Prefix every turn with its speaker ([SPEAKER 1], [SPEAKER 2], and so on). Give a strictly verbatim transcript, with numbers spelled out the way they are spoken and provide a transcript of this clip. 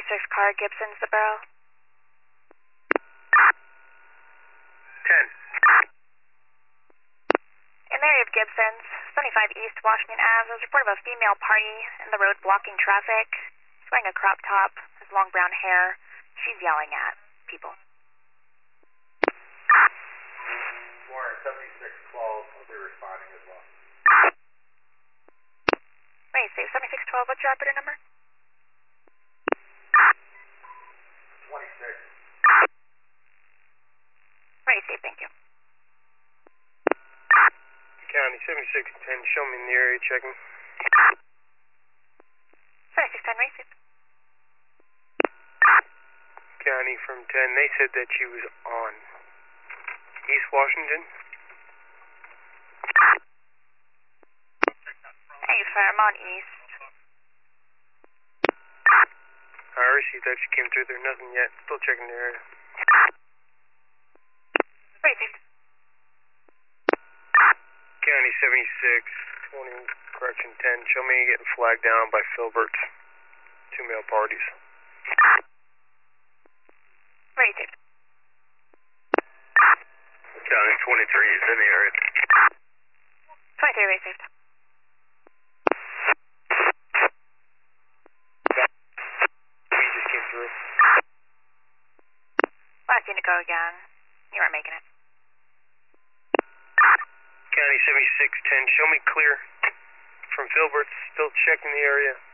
[SPEAKER 1] seventy-six car, Gibson's the barrel.
[SPEAKER 2] ten.
[SPEAKER 1] In the area of Gibson's, seventy-five East Washington Avenue, there's a report of a female party in the road blocking traffic. She's wearing a crop top, has long brown hair. She's yelling at people.
[SPEAKER 2] Warren, seventy-six twelve will be responding as well.
[SPEAKER 1] Wait, say seventy-six twelve, what's your operator number?
[SPEAKER 2] twenty-six.
[SPEAKER 1] Ready, safe, thank you.
[SPEAKER 2] County, seventy-six ten, show me in the area, checking.
[SPEAKER 1] seventy-six ten, ready, safe.
[SPEAKER 2] County from ten, they said that she was on East Washington.
[SPEAKER 1] Hey, sir, I'm on East.
[SPEAKER 2] I received that she came through there, nothing yet. Still checking the area.
[SPEAKER 1] Ready, safe.
[SPEAKER 2] County seventy-six twenty, correction ten, show me getting flagged down by Filbert's. Two male parties.
[SPEAKER 1] Ready, safe.
[SPEAKER 2] County twenty-three is in the area.
[SPEAKER 1] twenty-three, ready, safe.
[SPEAKER 2] We just came through.
[SPEAKER 1] Last seen to go again. You weren't making it.
[SPEAKER 2] County seventy-six ten, show me clear from Filbert's, still checking the area.